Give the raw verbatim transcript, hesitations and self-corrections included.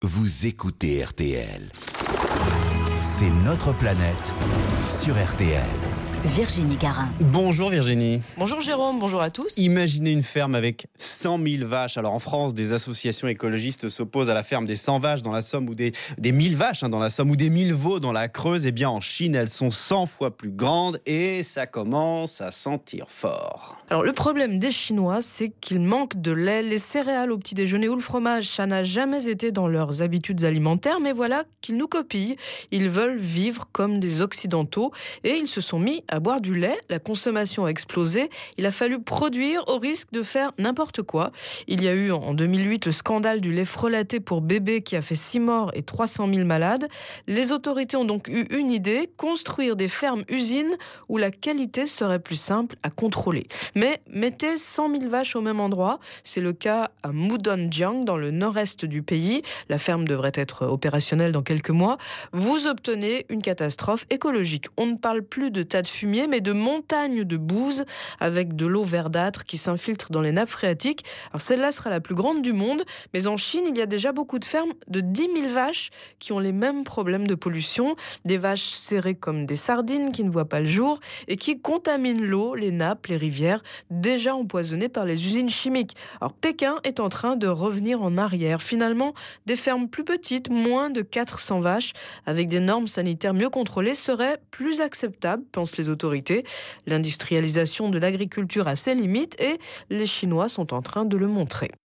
Vous écoutez R T L. C'est notre planète sur R T L. Virginie Garin. Bonjour Virginie. Bonjour Jérôme, bonjour à tous. Imaginez une ferme avec cent mille vaches. Alors en France, des associations écologistes s'opposent à la ferme des cent vaches dans la Somme ou des, des mille vaches hein, dans la Somme ou des mille veaux dans la Creuse. Eh bien en Chine, elles sont cent fois plus grandes et ça commence à sentir fort. Alors le problème des Chinois, c'est qu'ils manquent de lait, les céréales au petit déjeuner ou le fromage. Ça n'a jamais été dans leurs habitudes alimentaires, mais voilà qu'ils nous copient. Ils veulent vivre comme des Occidentaux et ils se sont mis à boire du lait. La consommation a explosé. Il a fallu produire au risque de faire n'importe quoi. Il y a eu en deux mille huit le scandale du lait frelaté pour bébés qui a fait six morts et trois cent mille malades. Les autorités ont donc eu une idée, construire des fermes-usines où la qualité serait plus simple à contrôler. Mais mettez cent mille vaches au même endroit. C'est le cas à Mudonjiang, dans le nord-est du pays. La ferme devrait être opérationnelle dans quelques mois. Vous obtenez une catastrophe écologique. On ne parle plus de tas de fumier, mais de montagnes de bouse avec de l'eau verdâtre qui s'infiltre dans les nappes phréatiques. Alors celle-là sera la plus grande du monde, mais en Chine, il y a déjà beaucoup de fermes de dix mille vaches qui ont les mêmes problèmes de pollution. Des vaches serrées comme des sardines qui ne voient pas le jour et qui contaminent l'eau, les nappes, les rivières, déjà empoisonnées par les usines chimiques. Alors Pékin est en train de revenir en arrière. Finalement, des fermes plus petites, moins de quatre cents vaches, avec des normes sanitaires mieux contrôlées, seraient plus acceptables, pensent les autorités. L'industrialisation de l'agriculture a ses limites et les Chinois sont en train de le montrer.